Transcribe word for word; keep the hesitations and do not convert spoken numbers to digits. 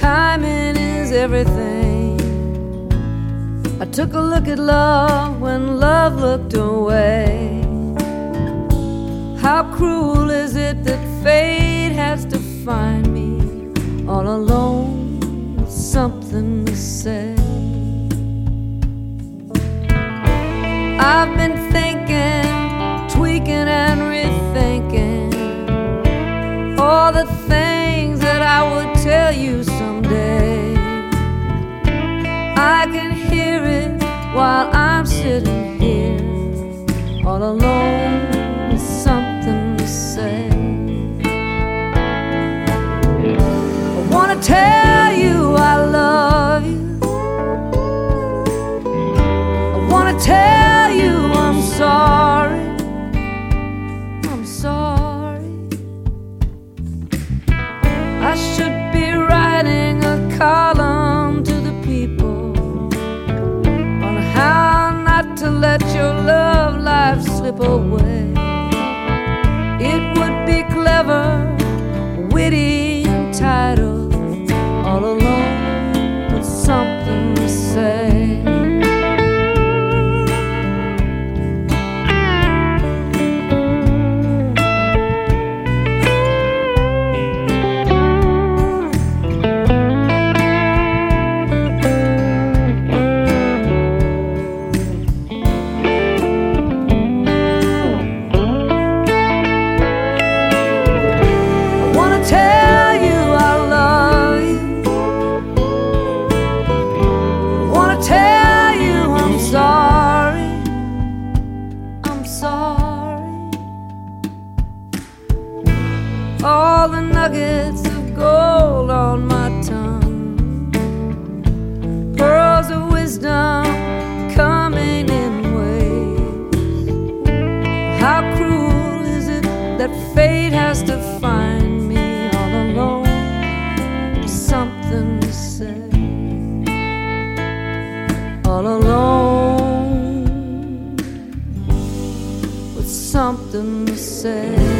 timing is everything. I took a look at love when love looked away. How cruel is it that fate has to find me all alone with something to say. I've been thinking, tweaking and rethinking all the things that I would tell you someday. I can hear it while I'm sitting here all alone with something to say. I wanna tell you I love you. I wanna tell you I'm sorry. I'm sorry. I should be writing a column to the people on how not to let your love life slip away. It would be clever, witty, entitled, all alone with something to say. All the nuggets of gold on my tongue, pearls of wisdom coming in waves. How cruel is it that fate has to find me all alone with something to say. All alone with something to say.